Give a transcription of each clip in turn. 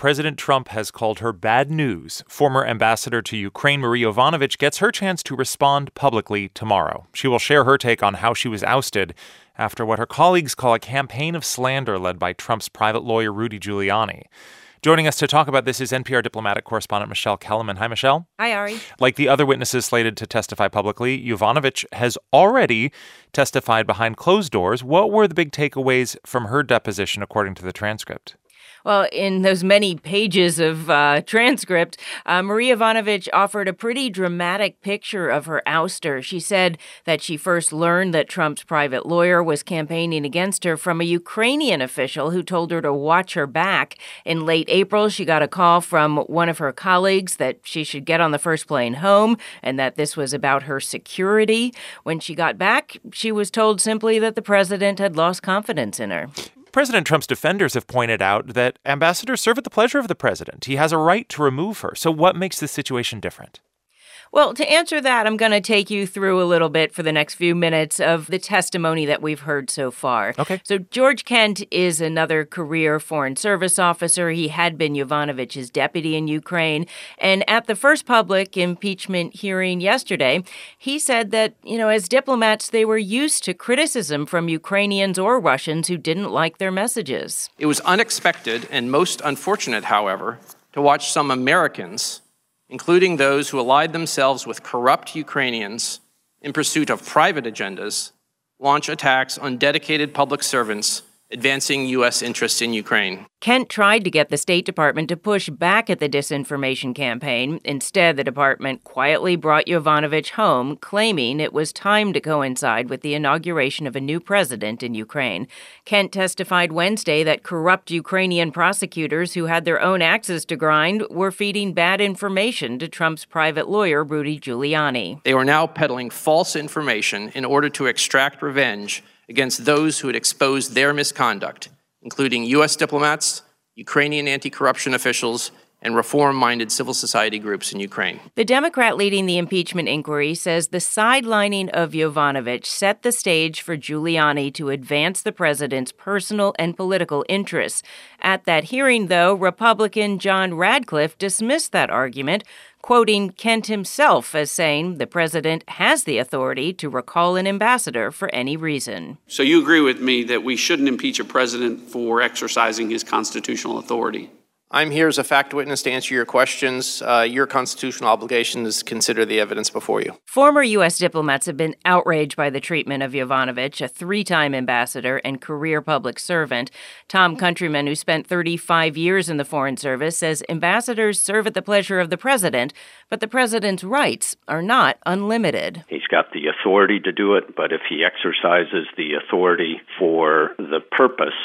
President Trump has called her bad news. Former ambassador to Ukraine, Marie Yovanovitch, gets her chance to respond publicly tomorrow. She will share her take on how she was ousted after what her colleagues call a campaign of slander led by Trump's private lawyer, Rudy Giuliani. Joining us to talk about this is NPR diplomatic correspondent Michelle Kellerman. Hi, Michelle. Hi, Ari. Like the other witnesses slated to testify publicly, Yovanovitch has already testified behind closed doors. What were the big takeaways from her deposition, according to the transcript? Well, in those many pages of transcript, Marie Yovanovitch offered a pretty dramatic picture of her ouster. She said that she first learned that Trump's private lawyer was campaigning against her from a Ukrainian official who told her to watch her back. In late April, she got a call from one of her colleagues that she should get on the first plane home and that this was about her security. When she got back, she was told simply that the president had lost confidence in her. President Trump's defenders have pointed out that ambassadors serve at the pleasure of the president. He has a right to remove her. So what makes this situation different? Well, to answer that, I'm going to take you through a little bit for the next few minutes of the testimony that we've heard so far. Okay. So George Kent is another career Foreign Service officer. He had been Yovanovitch's deputy in Ukraine. And at the first public impeachment hearing yesterday, he said that, as diplomats, they were used to criticism from Ukrainians or Russians who didn't like their messages. It was unexpected and most unfortunate, however, to watch some Americans, including those who allied themselves with corrupt Ukrainians in pursuit of private agendas, launch attacks on dedicated public servants advancing U.S. interests in Ukraine. Kent tried to get the State Department to push back at the disinformation campaign. Instead, the department quietly brought Yovanovitch home, claiming it was time to coincide with the inauguration of a new president in Ukraine. Kent testified Wednesday that corrupt Ukrainian prosecutors who had their own axes to grind were feeding bad information to Trump's private lawyer, Rudy Giuliani. They were now peddling false information in order to extract revenge against those who had exposed their misconduct, including U.S. diplomats, Ukrainian anti-corruption officials, and reform-minded civil society groups in Ukraine. The Democrat leading the impeachment inquiry says the sidelining of Yovanovitch set the stage for Giuliani to advance the president's personal and political interests. At that hearing, though, Republican John Radcliffe dismissed that argument, quoting Kent himself as saying the president has the authority to recall an ambassador for any reason. So you agree with me that we shouldn't impeach a president for exercising his constitutional authority? I'm here as a fact witness to answer your questions. Your constitutional obligation is to consider the evidence before you. Former U.S. diplomats have been outraged by the treatment of Yovanovitch, a three-time ambassador and career public servant. Tom Countryman, who spent 35 years in the Foreign Service, says ambassadors serve at the pleasure of the president, but the president's rights are not unlimited. He's got the authority to do it, but if he exercises the authority for the purpose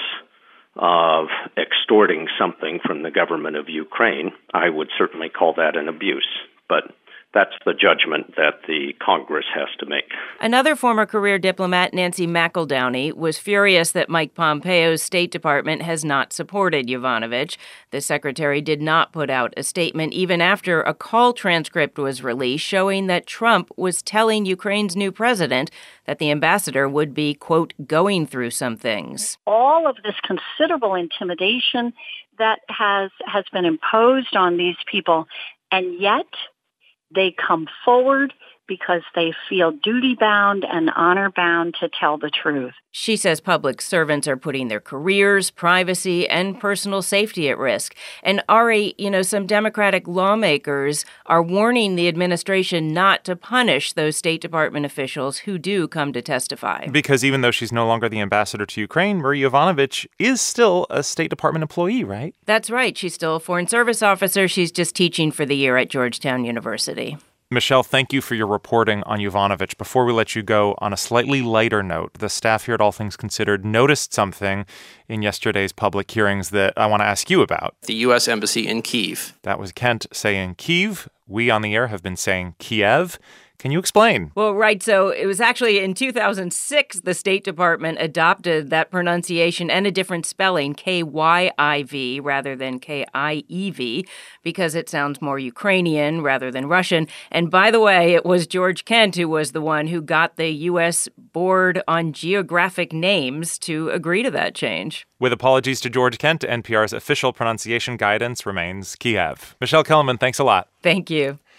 of extorting something from the government of Ukraine, I would certainly call that an abuse. But that's the judgment that the Congress has to make. Another former career diplomat, Nancy McEldowney, was furious that Mike Pompeo's State Department has not supported Yovanovitch. The secretary did not put out a statement even after a call transcript was released showing that Trump was telling Ukraine's new president that the ambassador would be, quote, going through some things. All of this considerable intimidation that has been imposed on these people, and yet they come forward because they feel duty-bound and honor-bound to tell the truth. She says public servants are putting their careers, privacy, and personal safety at risk. And Ari, some Democratic lawmakers are warning the administration not to punish those State Department officials who do come to testify. Because even though she's no longer the ambassador to Ukraine, Marie Yovanovitch is still a State Department employee, right? That's right. She's still a Foreign Service officer. She's just teaching for the year at Georgetown University. Michelle, thank you for your reporting on Yovanovitch. Before we let you go, on a slightly lighter note, the staff here at All Things Considered noticed something in yesterday's public hearings that I want to ask you about. The U.S. Embassy in Kyiv. That was Kent saying Kyiv. We on the air have been saying Kiev. Can you explain? Well, right. So it was actually in 2006, the State Department adopted that pronunciation and a different spelling, K-Y-I-V, rather than K-I-E-V, because it sounds more Ukrainian rather than Russian. And by the way, it was George Kent who was the one who got the U.S. Board on Geographic Names to agree to that change. With apologies to George Kent, NPR's official pronunciation guidance remains Kiev. Michelle Kellerman, thanks a lot. Thank you.